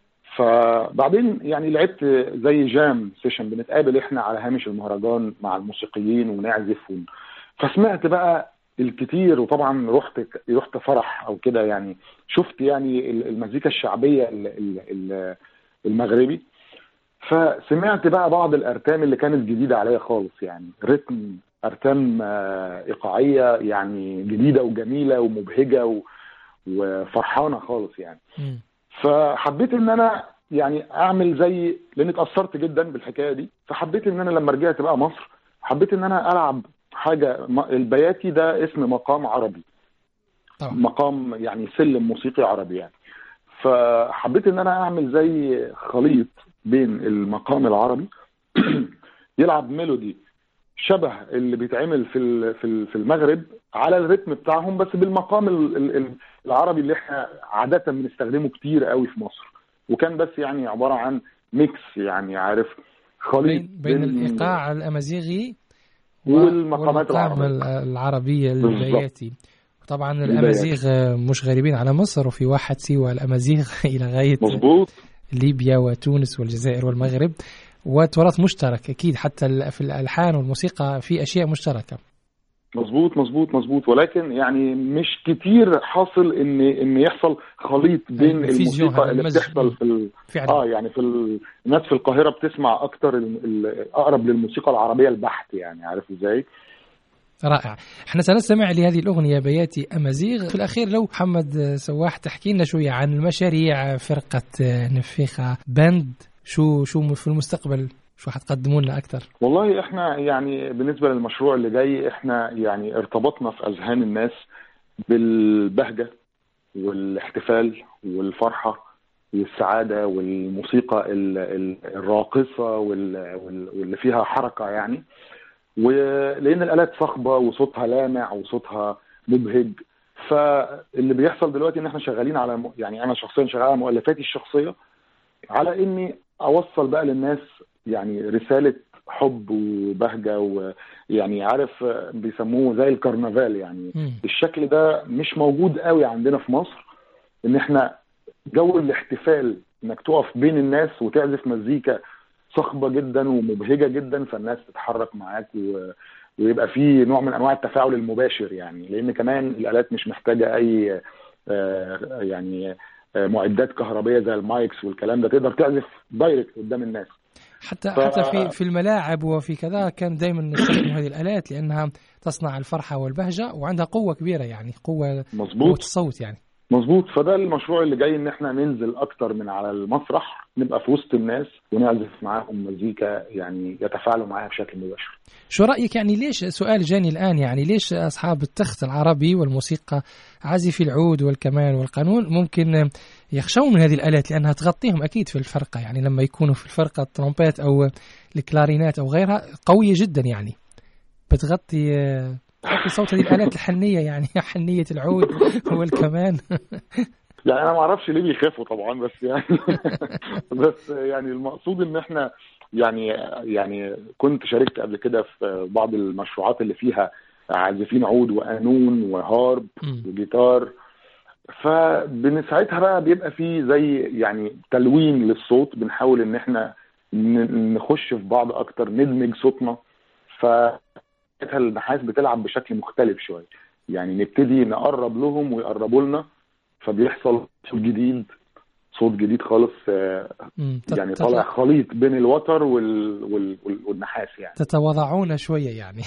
فبعدين يعني لعبت زي جام سيشن، بنتقابل احنا على هامش المهرجان مع الموسيقيين ونعزف فسمعت بقى الكتير، وطبعا رحت فرح او كده يعني، شفت يعني المزيكا الشعبية المغربي. فسمعت بقى بعض الارتام اللي كانت جديدة عليا خالص، يعني رتم ارتام ايقاعية يعني جديدة وجميلة ومبهجة وفرحانة خالص يعني. فحبيت ان انا يعني اعمل زي، لان اتأثرت جدا بالحكاية دي، فحبيت ان انا لما رجعت بقى مصر حبيت ان انا العب حاجة. البياتي ده اسم مقام عربي طبعا. مقام يعني سلم موسيقي عربي يعني. فحبيت ان انا اعمل زي خليط بين المقام العربي يلعب ميلودي شبه اللي بيتعمل في المغرب على الريتم بتاعهم، بس بالمقام العربي اللي احنا عادة بنستخدمه كتير قوي في مصر. وكان بس يعني عبارة عن ميكس يعني، عارف خليط بين الإيقاع الأمازيغي والمقامات العربية البياتي. طبعا الأمازيغ مش غريبين على مصر، وفي واحد سوى الأمازيغ إلى غاية مظبوط ليبيا وتونس والجزائر والمغرب، وتراث مشترك أكيد حتى في الألحان والموسيقى في أشياء مشتركة. مظبوط ولكن يعني مش كتير حاصل ان يحصل خليط بين الموسيقى اللي بتحصل يعني في الناس في القاهرة بتسمع اكتر اقرب للموسيقى العربية البحت، يعني عارف ازاي. رائع. احنا سنستمع لهذه الأغنية بياتي أمازيغ. في الأخير لو محمد سواح تحكي لنا شوية عن المشاريع فرقة نفيخة باند، شو في المستقبل شو حتقدموا لنا أكتر؟ والله احنا يعني بالنسبة للمشروع اللي جاي احنا يعني ارتبطنا في أذهان الناس بالبهجة والاحتفال والفرحة والسعادة والموسيقى الراقصة واللي فيها حركة يعني، ولأن الآلات صخبة وصوتها لامع وصوتها مبهج. فاللي بيحصل دلوقتي ان احنا شغالين على يعني انا شخصيا شغال على مؤلفاتي الشخصية على اني اوصل بقى للناس يعني رسالة حب وبهجة، ويعني عارف بيسموه زي الكرنفال يعني. الشكل ده مش موجود قوي عندنا في مصر، ان احنا جو الاحتفال انك تقف بين الناس وتعزف مزيكا صخبة جدا ومبهجة جدا فالناس تتحرك معاك ويبقى فيه نوع من انواع التفاعل المباشر يعني. لان كمان الالات مش محتاجة اي يعني معدات كهربية زي المايكس والكلام ده، تقدر تعزف دايركت قدام الناس. حتى في الملاعب وفي كذا كان دايما نستخدم هذه الآلات لأنها تصنع الفرحة والبهجة وعندها قوة كبيرة يعني قوة الصوت يعني. مظبوط. فده المشروع اللي جاي ان احنا ننزل اكتر من على المسرح، نبقى في وسط الناس ونعزف معاهم مزيكا يعني يتفاعلوا معاها بشكل مباشر. شو رأيك يعني ليش، سؤال جاني الآن، يعني ليش أصحاب التخت العربي والموسيقى عازفي العود والكمان والقانون ممكن يخشون من هذه الآلات لأنها تغطيهم أكيد في الفرقة، يعني لما يكونوا في الفرقة الترومبيت أو الكلارينات أو غيرها قوية جدا يعني بتغطي صوت هذه الآلات الحنية يعني حنية العود والكمان. يعني أنا ما أعرفش ليه بيخافوا طبعا، بس يعني المقصود إن إحنا يعني كنت شاركت قبل كده في بعض المشروعات اللي فيها عازفين عود وقانون وهارب وجيتار، فبنساعتها بقى بيبقى فيه زي يعني تلوين للصوت، بنحاول إن إحنا نخش في بعض أكتر، ندمج صوتنا، النحاس بتلعب بشكل مختلف شوية يعني، نبتدي نقرب لهم ويقربوا لنا، فبيحصل صوت جديد خالص يعني طالع خليط بين الوتر والنحاس يعني. تتواضعون شوية يعني.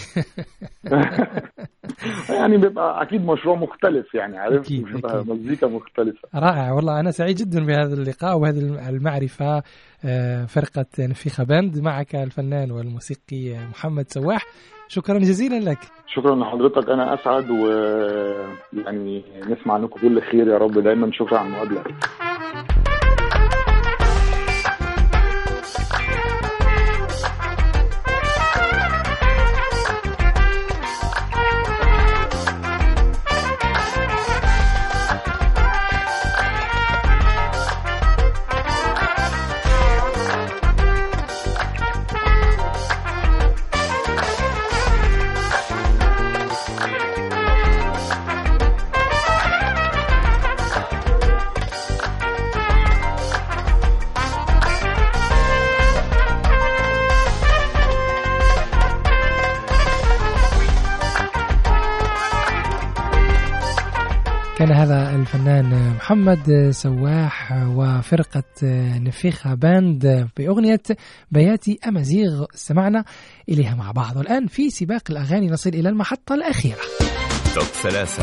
يعني بيبقى أكيد مشروع مختلف يعني، عارف بيبقى مزيكا مختلفة. رائع والله، أنا سعيد جدا بهذا اللقاء وهذه المعرفة. فرقة نفيخة باند معك الفنان والموسيقي محمد سواح، شكرا جزيلا لك. شكرا لحضرتك، أنا أسعد ويعني نسمع عنكم كل خير يا رب دايما. شكرا على المقابلة. كان هذا الفنان محمد سواح وفرقة نفيخة باند بأغنية بياتي أمازيغ استمعنا إليها مع بعض. والآن في سباق الأغاني نصل إلى المحطة الأخيرة، توب 3.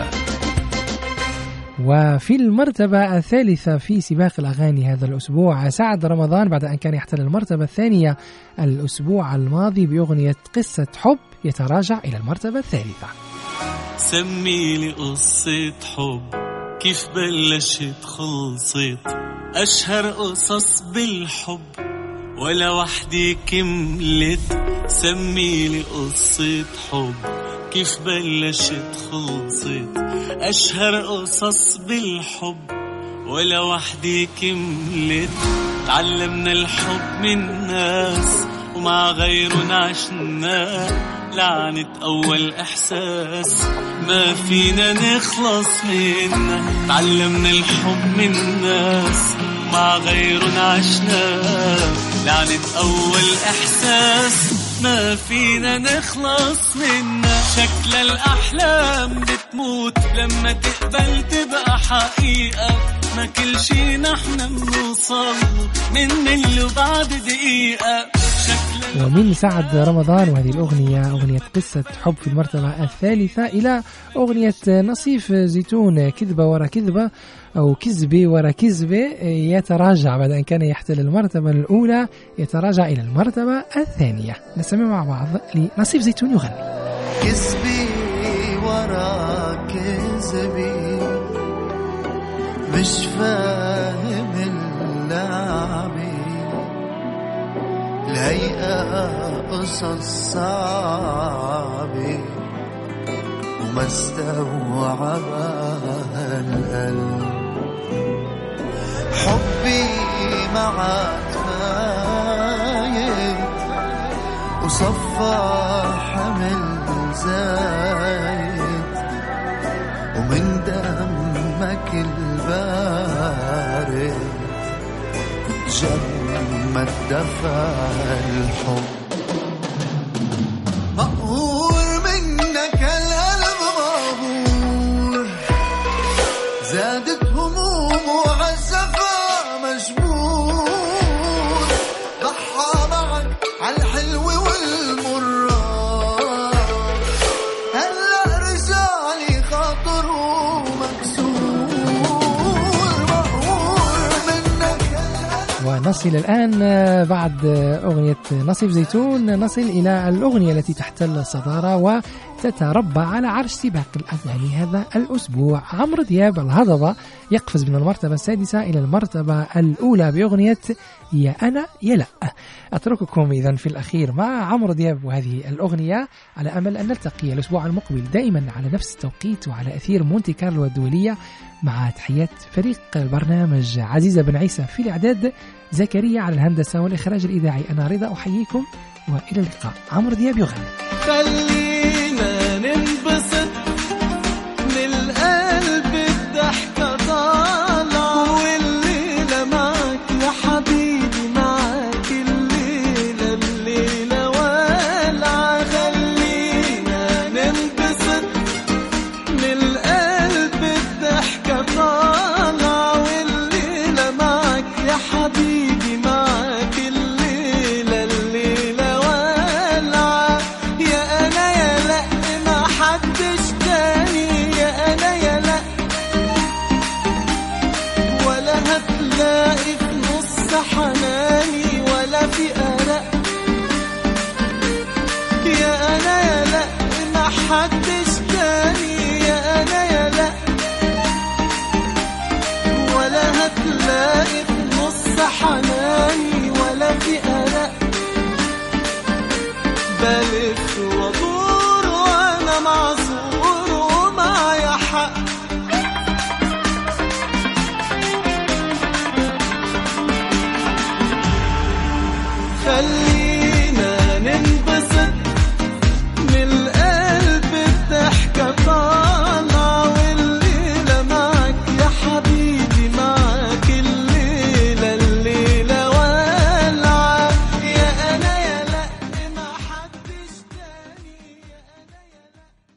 وفي المرتبة الثالثة في سباق الأغاني هذا الأسبوع سعد رمضان بعد أن كان يحتل المرتبة الثانية الأسبوع الماضي بأغنية قصة حب يتراجع إلى المرتبة الثالثة. سميلي قصة حب كيف بلشت خلصت، أشهر قصص بالحب ولا وحدي كملت. سميلي قصة حب كيف بلشت خلصت، أشهر قصص بالحب ولا وحدي كملت. تعلمنا الحب من ناس ومع غيره عشنا لعنة أول إحساس ما فينا نخلص منها. تعلمنا الحب من الناس مع غيره عشنا لعنة أول إحساس ما فينا نخلص منها. شكل الأحلام بتموت لما تقبل تبقى حقيقة. ما كل شي نحن بنوصل من بعد دقيقة. ومن سعد رمضان وهذه الأغنية أغنية قصة حب في المرتبة الثالثة إلى أغنية نصيف زيتون كذبة ورا كذبة أو كذبة ورا كذبة يتراجع بعد أن كان يحتل المرتبة الأولى يتراجع إلى المرتبة الثانية. نسمع مع بعض لنصيف زيتون يغني. كذبة ورا كذبة مش فاهم اللعبة الهيئة قصص صعبة وما استوعبها القلب. حبي معك فايت وصفى حمل زايد ومن دمك البارد جمد دفع الحب. مقهور منك القلب مقهور زادت هموم وعزفة مجبور ضحى معك عالحلو والمرة هلأ رجالي خاطر ونصل الآن بعد أغنية نصيف زيتون نصل إلى الأغنية التي تحتل الصدارة وتتربع على عرش سباق الأغاني هذا الأسبوع. عمرو دياب الهضبة يقفز من المرتبة السادسة إلى المرتبة الأولى بأغنية يا أنا يا لا. أترككم إذن في الأخير مع عمرو دياب وهذه الأغنية على أمل أن نلتقي الأسبوع المقبل دائما على نفس التوقيت وعلى أثير مونتي كارلو الدولية. مع تحيات فريق البرنامج عزيزة بن عيسى في الإعداد، زكريا على الهندسة والإخراج الإذاعي، أنا رضا أحييكم وإلى اللقاء. عمرو دياب يغني. خلينا ننبسط من القلب الضحكة طالعة والليلة معك يا حبيبي معك الليلة الليلة والعة. خلينا ننبسط من القلب الضحكة طالعة والليلة معك يا حبيبي معك الليلة الليلة والعة. يا أنا يا لأ ما حدش تاني يا أنا يا لأ ولا هتلاقي في نص حناني ولا في قلق. يا أنا يا لأ ما حدش تاني يا أنا يا لأ ولا هتلاقي في نص حناني ولا في قلق. بلف وادور وانا مع